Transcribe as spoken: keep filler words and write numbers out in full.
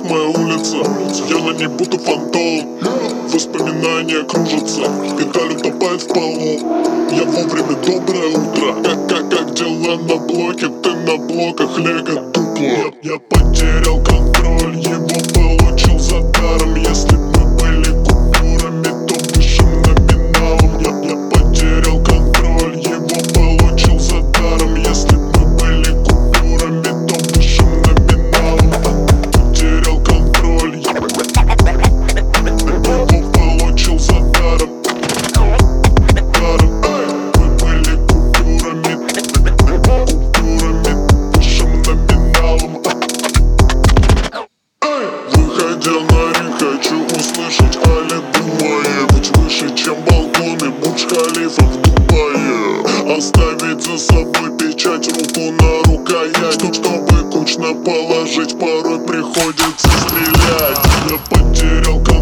моя улица, я на ней будто фантом. Воспоминания кружатся, педаль утопает в полу. Я вовремя, доброе утро. Как, как, как дела на блоке? Ты на блоках, лего дупло. Я, я потерял контроль, его получил за даром. Если б мы были купюрами, то высшим номиналом. Я, я потерял контроль, его получил за даром. Если б мы были купюрами, то высшим номиналом. Потерял контроль, его получил за даром. Даром. Мы были купюрами, купюрами, высшим номиналом. Выходя на ринг, хочу услышать алибу мои. Быть выше, чем балконы Бурдж-Халифа в Дубае. Оставить за собой печать, руку на рукоять. Чтоб, чтобы кучно положить, порой приходится стрелять. Я потерял контроль.